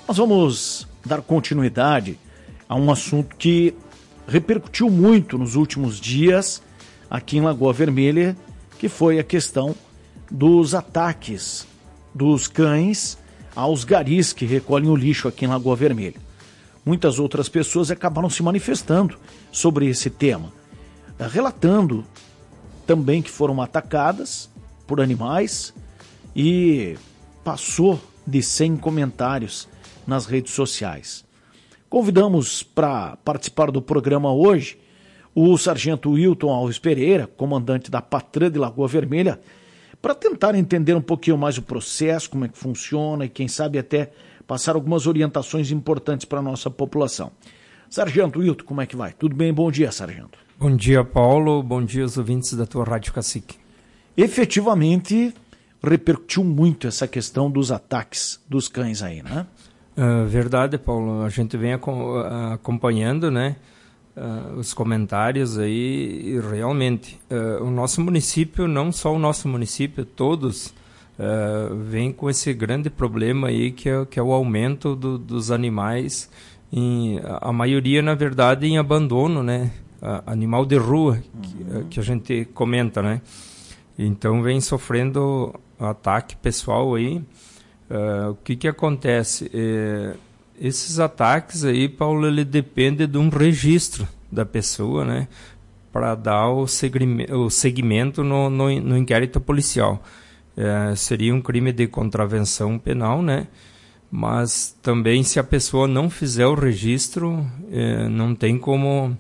Nós vamos dar continuidade a um assunto que repercutiu muito nos últimos dias aqui em Lagoa Vermelha, que foi a questão dos ataques dos cães aos garis que recolhem o lixo aqui em Lagoa Vermelha. Muitas outras pessoas acabaram se manifestando sobre esse tema, relatando também que foram atacadas por animais e passou de 100 comentários nas redes sociais. Convidamos para participar do programa hoje o sargento Wilton Alves Pereira, comandante da Patrã de Lagoa Vermelha, para tentar entender um pouquinho mais o processo, como é que funciona e quem sabe até passar algumas orientações importantes para a nossa população. Sargento Wilton, como é que vai? Tudo bem? Bom dia, sargento. Bom dia, Paulo. Bom dia aos ouvintes da tua Rádio Cacique. Efetivamente, repercutiu muito essa questão dos ataques dos cães aí, né? Verdade, Paulo. A gente vem acompanhando, né, os comentários aí e realmente o nosso município, não só o nosso município, todos vem com esse grande problema aí que é o aumento dos animais, a maioria, na verdade, em abandono, né? Animal de rua, que a gente comenta, né? Então vem sofrendo ataque pessoal aí. O que acontece? Esses ataques aí, Paulo, ele depende de um registro da pessoa, né? Para dar o segmento no inquérito policial. Seria um crime de contravenção penal, né? Mas também, se a pessoa não fizer o registro, não tem como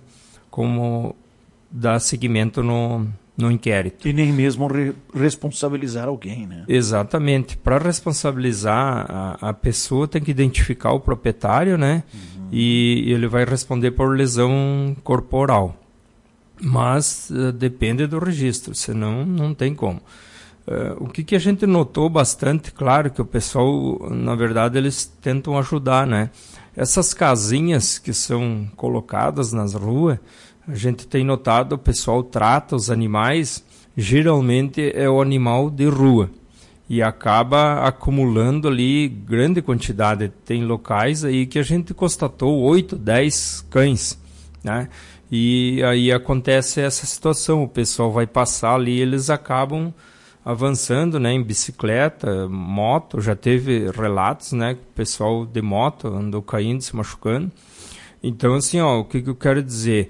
dar seguimento no inquérito. E nem mesmo responsabilizar alguém, né? Exatamente. Para responsabilizar a pessoa, tem que identificar o proprietário, né? E ele vai responder por lesão corporal. Mas depende do registro, senão não tem como. O que a gente notou bastante, claro, que o pessoal, na verdade, eles tentam ajudar, né? Essas casinhas que são colocadas nas ruas, a gente tem notado, o pessoal trata os animais, geralmente é o animal de rua, e acaba acumulando ali grande quantidade. Tem locais aí que a gente constatou 8, 10 cães, né? E aí acontece essa situação, o pessoal vai passar ali, eles acabam avançando, né, em bicicleta, moto. Já teve relatos, né, que o pessoal de moto andou caindo, se machucando. Então, assim, o que eu quero dizer?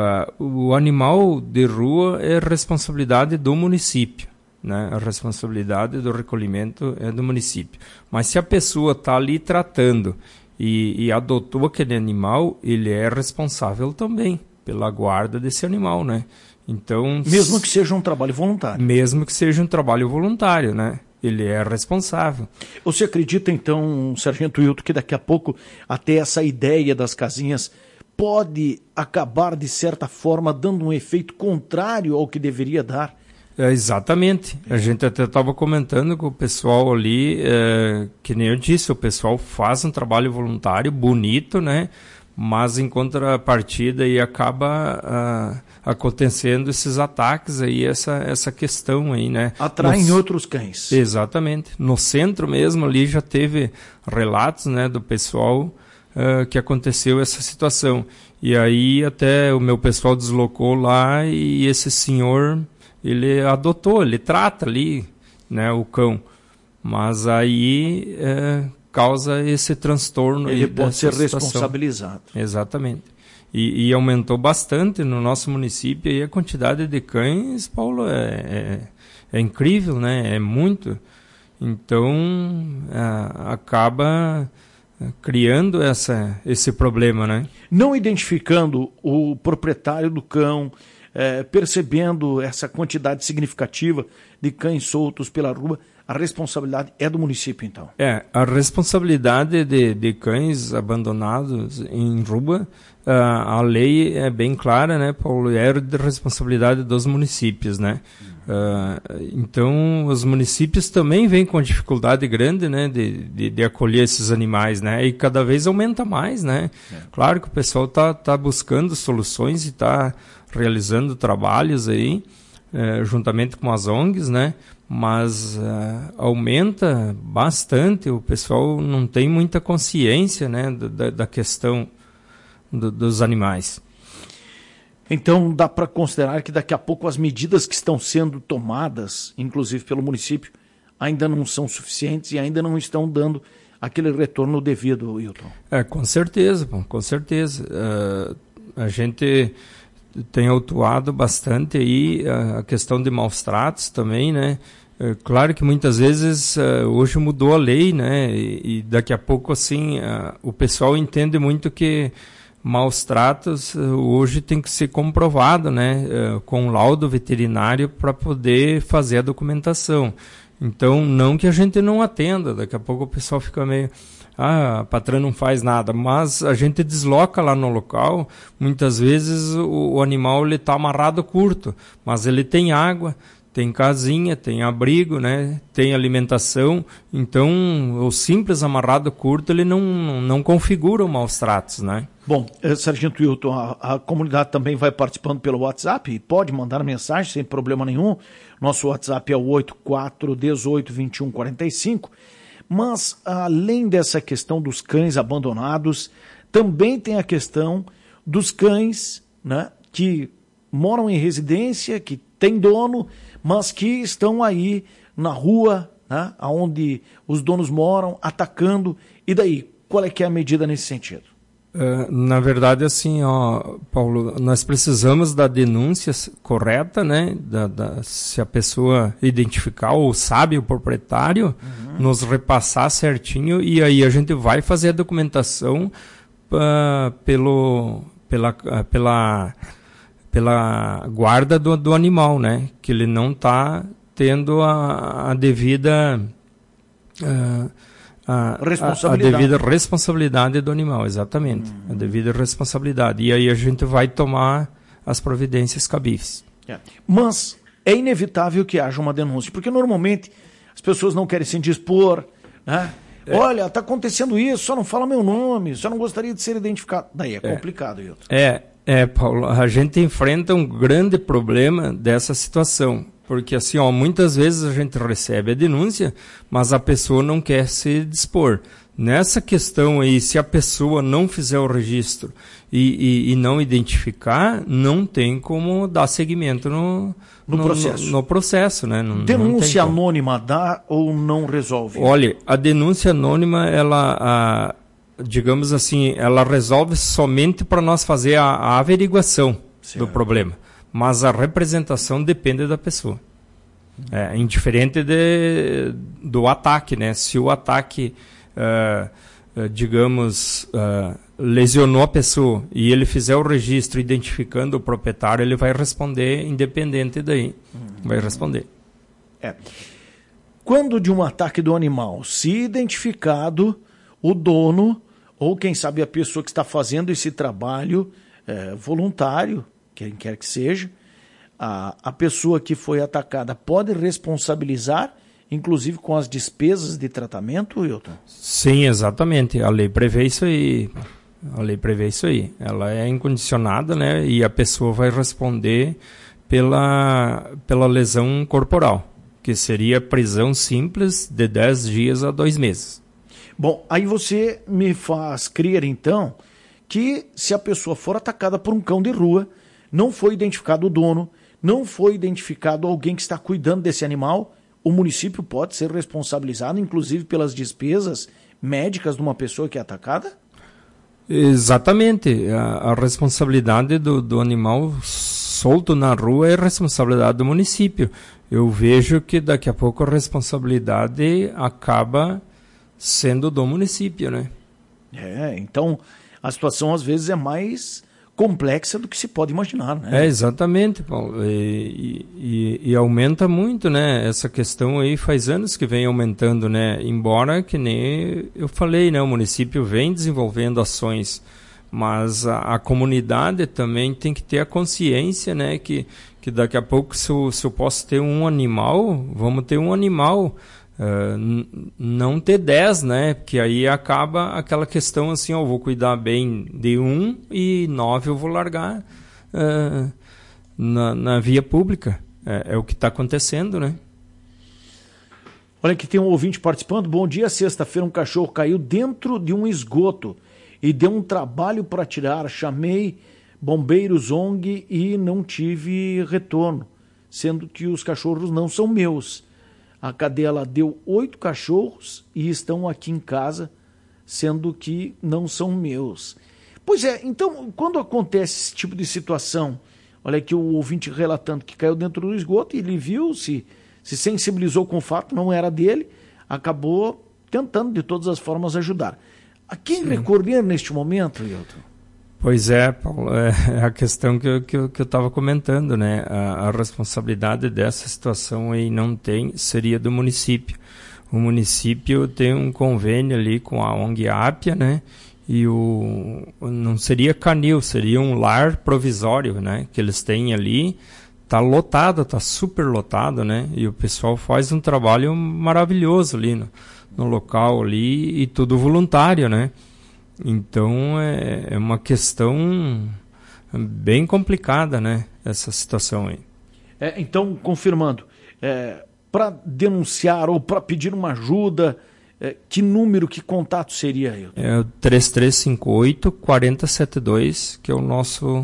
O animal de rua é responsabilidade do município, né? A responsabilidade do recolhimento é do município. Mas se a pessoa está ali tratando e adotou aquele animal, ele é responsável também pela guarda desse animal, né? Então, mesmo que seja um trabalho voluntário. Mesmo que seja um trabalho voluntário, né? Ele é responsável. Você acredita, então, sargento Wilton, que daqui a pouco até essa ideia das casinhas pode acabar, de certa forma, dando um efeito contrário ao que deveria dar? Exatamente. A gente até estava comentando com o pessoal ali, que nem eu disse, o pessoal faz um trabalho voluntário bonito, né? Mas em contrapartida aí acaba acontecendo esses ataques aí, essa questão aí, né? Atraem outros cães. Exatamente. No centro mesmo ali já teve relatos, né, do pessoal que aconteceu essa situação. E aí até o meu pessoal deslocou lá e esse senhor, ele adotou, ele trata ali, né, o cão. Mas aí causa esse transtorno. Ele pode ser situação. Responsabilizado. Exatamente. E aumentou bastante no nosso município e a quantidade de cães, Paulo, é incrível, né? É muito. Então, acaba criando esse problema, né? Não identificando o proprietário do cão, percebendo essa quantidade significativa de cães soltos pela rua, a responsabilidade é do município, então? A responsabilidade de cães abandonados em rua, a lei é bem clara, né, Paulo? É de responsabilidade dos municípios, né? Então, os municípios também vêm com dificuldade grande, né, de acolher esses animais, né? E cada vez aumenta mais, né? Claro que o pessoal tá buscando soluções e está realizando trabalhos aí, juntamente com as ONGs, né? Mas aumenta bastante, o pessoal não tem muita consciência, né, da questão dos animais. Então dá para considerar que daqui a pouco as medidas que estão sendo tomadas, inclusive pelo município, ainda não são suficientes e ainda não estão dando aquele retorno devido, Wilton. Com certeza, com certeza. A gente tem autuado bastante aí a questão de maus tratos também, né? Claro que muitas vezes hoje mudou a lei, né? E daqui a pouco assim o pessoal entende muito que maus tratos hoje tem que ser comprovado, né? Com laudo veterinário para poder fazer a documentação. Então, não que a gente não atenda, daqui a pouco o pessoal fica meio... a patrã não faz nada, mas a gente desloca lá no local, muitas vezes o animal está amarrado curto, mas ele tem água, tem casinha, tem abrigo, né? Tem alimentação, então o simples amarrado curto ele não configura os maus tratos, né? Bom, Sargento Wilton, a comunidade também vai participando pelo WhatsApp e pode mandar mensagem sem problema nenhum. Nosso WhatsApp é o 84182145. Mas, além dessa questão dos cães abandonados, também tem a questão dos cães, né, que moram em residência, que têm dono, mas que estão aí na rua, né, onde os donos moram, atacando. E daí, qual é que é a medida nesse sentido? Na verdade, assim, Paulo, nós precisamos da denúncia correta, né? Se a pessoa identificar ou sabe o proprietário, nos repassar certinho e aí a gente vai fazer a documentação pela guarda do animal, né? Que ele não está tendo a devida... A devida responsabilidade do animal, exatamente. A devida responsabilidade. E aí a gente vai tomar as providências cabíveis. Mas é inevitável que haja uma denúncia, porque normalmente as pessoas não querem se indispor, né? Olha, está acontecendo isso, só não fala meu nome, só não gostaria de ser identificado. Daí é complicado, Wilton. Paulo, a gente enfrenta um grande problema dessa situação. Porque assim, muitas vezes a gente recebe a denúncia, mas a pessoa não quer se dispor. Nessa questão aí, se a pessoa não fizer o registro e não identificar, não tem como dar seguimento no processo, né? Denúncia anônima dá ou não resolve? Olha, a denúncia anônima, ela, digamos assim, ela resolve somente para nós fazer a averiguação do problema. Mas a representação depende da pessoa. Indiferente do ataque, né? Se o ataque, lesionou a pessoa e ele fizer o registro identificando o proprietário, ele vai responder independente daí. Vai responder. Quando de um ataque do animal, se identificado o dono, ou quem sabe a pessoa que está fazendo esse trabalho voluntário, quem quer que seja, a pessoa que foi atacada pode responsabilizar, inclusive com as despesas de tratamento, Wilton? Sim, exatamente. A lei prevê isso aí. Ela é incondicionada, né? E a pessoa vai responder pela lesão corporal, que seria prisão simples de 10 dias a 2 meses. Bom, aí você me faz crer, então, que se a pessoa for atacada por um cão de rua, não foi identificado o dono, não foi identificado alguém que está cuidando desse animal, o município pode ser responsabilizado, inclusive pelas despesas médicas de uma pessoa que é atacada? Exatamente. A responsabilidade do animal solto na rua é responsabilidade do município. Eu vejo que daqui a pouco a responsabilidade acaba sendo do município, né? Então a situação às vezes é mais complexa do que se pode imaginar, né? Exatamente, Paulo. E aumenta muito, né? Essa questão aí faz anos que vem aumentando, né? Embora, que nem eu falei, né? O município vem desenvolvendo ações, mas a comunidade também tem que ter a consciência, né? Que daqui a pouco, se eu posso ter um animal, vamos ter um animal. Não ter 10, né? Porque aí acaba aquela questão assim, eu vou cuidar bem de 1 e 9 eu vou largar na via pública. é o que está acontecendo, né? Olha que tem um ouvinte participando. Bom dia, sexta-feira um cachorro caiu dentro de um esgoto e deu um trabalho para tirar. Chamei bombeiros ONG e não tive retorno, sendo que os cachorros não são meus. A cadela deu 8 cachorros e estão aqui em casa, sendo que não são meus. Pois é, então, quando acontece esse tipo de situação, olha aqui o ouvinte relatando que caiu dentro do esgoto e ele viu, se sensibilizou com o fato, não era dele, acabou tentando de todas as formas ajudar. A quem recorrer neste momento, Hilton? Pois é, Paulo, é a questão que eu estava comentando, né? A responsabilidade dessa situação aí seria do município. O município tem um convênio ali com a ONG Ápia, né? E não seria canil, seria um lar provisório, né? Que eles têm ali, tá lotado, tá super lotado, né? E o pessoal faz um trabalho maravilhoso ali no local ali e tudo voluntário, né? Então é uma questão bem complicada, né? Essa situação aí. Então, confirmando, para denunciar ou para pedir uma ajuda, que número, que contato seria, Hilton? É o 3358-4072, que é o nosso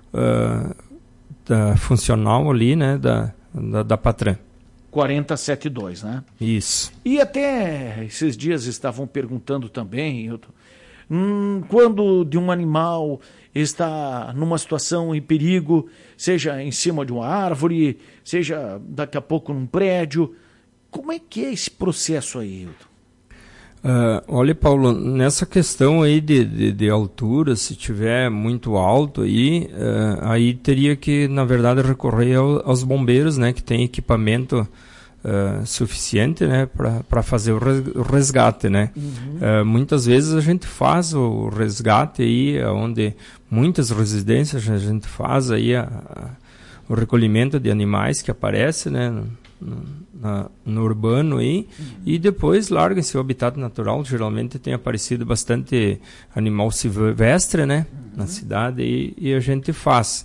funcional ali, né? Da Patran. 4072, né? Isso. E até esses dias estavam perguntando também, Hilton, quando de um animal está numa situação em perigo, seja em cima de uma árvore, seja daqui a pouco num prédio, como é que é esse processo aí, Hilton? Olha, Paulo, nessa questão aí de altura, se tiver muito alto aí teria que, na verdade, recorrer aos bombeiros, né, que tem equipamento suficiente, né, para fazer o resgate, né? Uhum. Muitas vezes a gente faz o resgate aí, onde muitas residências a gente faz aí o recolhimento de animais que aparece, né, no urbano aí, e depois larga em seu habitat natural. Geralmente tem aparecido bastante animal silvestre, né, na cidade, e a gente faz.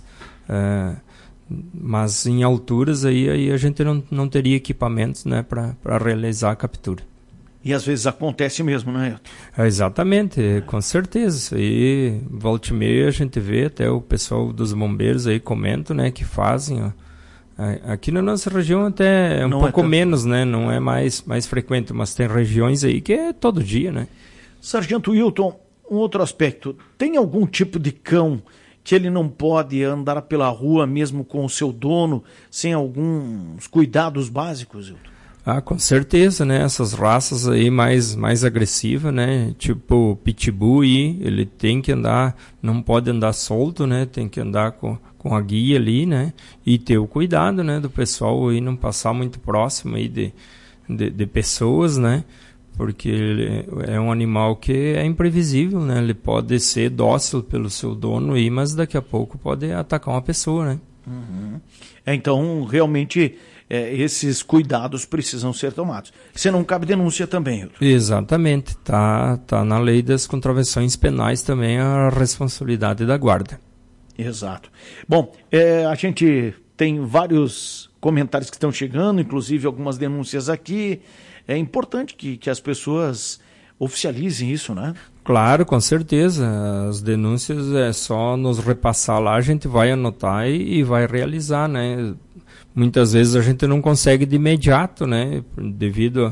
Mas em alturas aí a gente não teria equipamentos, né, para realizar a captura. E às vezes acontece mesmo, não é? Exatamente, com certeza. Isso aí, volta e meia, a gente vê, até o pessoal dos bombeiros aí comenta, né, que fazem. Ó. Aqui na nossa região até é um pouco menos, né, não é mais frequente, mas tem regiões aí que é todo dia, né? Sargento Hilton, um outro aspecto, tem algum tipo de cão que ele não pode andar pela rua mesmo com o seu dono, sem alguns cuidados básicos, Hilton? Com certeza, né? Essas raças aí mais agressivas, né? Tipo Pitbull aí, ele tem que andar, não pode andar solto, né? Tem que andar com a guia ali, né? E ter o cuidado, né? Do pessoal aí não passar muito próximo aí de pessoas, né? Porque ele é um animal que é imprevisível, né? Ele pode ser dócil pelo seu dono aí, mas daqui a pouco pode atacar uma pessoa, né? Uhum. Então, realmente, esses cuidados precisam ser tomados. Se não cabe denúncia também, Hilton. Exatamente. Tá na lei das contravenções penais também a responsabilidade da guarda. Exato. Bom, a gente tem vários comentários que estão chegando, inclusive algumas denúncias aqui. É importante que as pessoas oficializem isso, né? Claro, com certeza. As denúncias é só nos repassar lá, a gente vai anotar e vai realizar, né? Muitas vezes a gente não consegue de imediato, né? Devido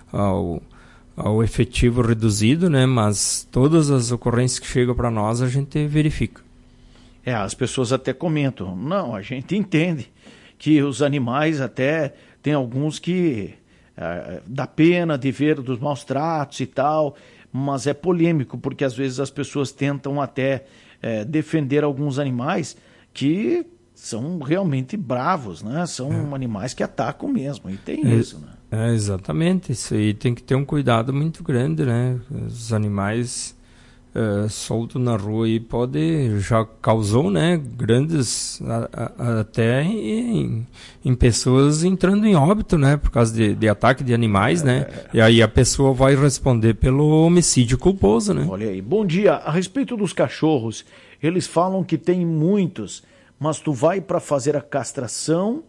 ao efetivo reduzido, né? Mas todas as ocorrências que chegam para nós a gente verifica. As pessoas até comentam, não, a gente entende que os animais até tem alguns que dá pena de ver dos maus tratos e tal, mas é polêmico, porque às vezes as pessoas tentam até defender alguns animais que são realmente bravos, né? São animais que atacam mesmo, e tem isso, né? Exatamente, isso aí tem que ter um cuidado muito grande, né? Os animais soltos na rua aí já causou, né, grandes até em pessoas entrando em óbito, né, por causa de ataque de animais, né, e aí a pessoa vai responder pelo homicídio culposo, né. Olha aí, bom dia, a respeito dos cachorros, eles falam que tem muitos, mas tu vai para fazer a castração,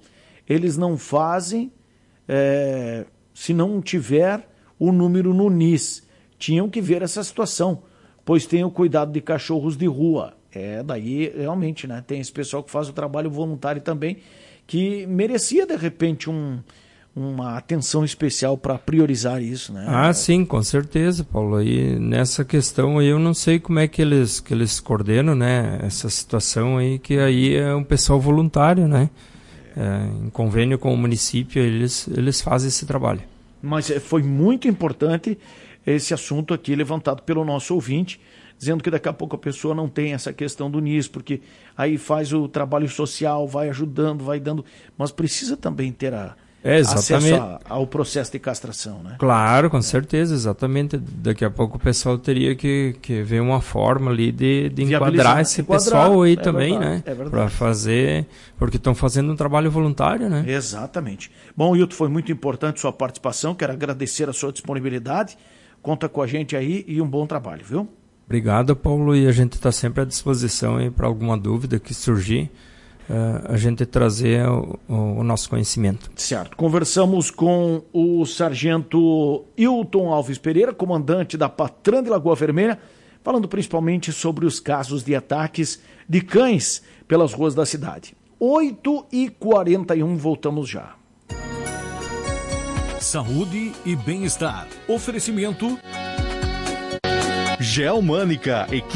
eles não fazem se não tiver o número no NIS. Tinham que ver essa situação, pois tem o cuidado de cachorros de rua. Daí realmente, né? Tem esse pessoal que faz o trabalho voluntário também, que merecia de repente uma atenção especial para priorizar isso, né? Sim, com certeza, Paulo. E nessa questão aí eu não sei como é que eles coordenam, né? Essa situação aí, que aí é um pessoal voluntário, né? Em convênio com o município, eles fazem esse trabalho. Mas foi muito importante esse assunto aqui levantado pelo nosso ouvinte, dizendo que daqui a pouco a pessoa não tem essa questão do NIS, porque aí faz o trabalho social, vai ajudando, vai dando, mas precisa também ter acesso ao processo de castração, né? Claro, com certeza, exatamente. Daqui a pouco o pessoal teria que ver uma forma ali de enquadrar esse pessoal aí também, verdade, né? Para fazer, porque estão fazendo um trabalho voluntário, né? Exatamente. Bom, Hilton, foi muito importante sua participação, quero agradecer a sua disponibilidade, conta com a gente aí e um bom trabalho, viu? Obrigado, Paulo, e a gente está sempre à disposição aí para alguma dúvida que surgir, a gente trazer o nosso conhecimento. Certo. Conversamos com o sargento Hilton Alves Pereira, comandante da Patrã de Lagoa Vermelha, falando principalmente sobre os casos de ataques de cães pelas ruas da cidade. 8h41, voltamos já. Saúde e bem-estar. Oferecimento Geomânica.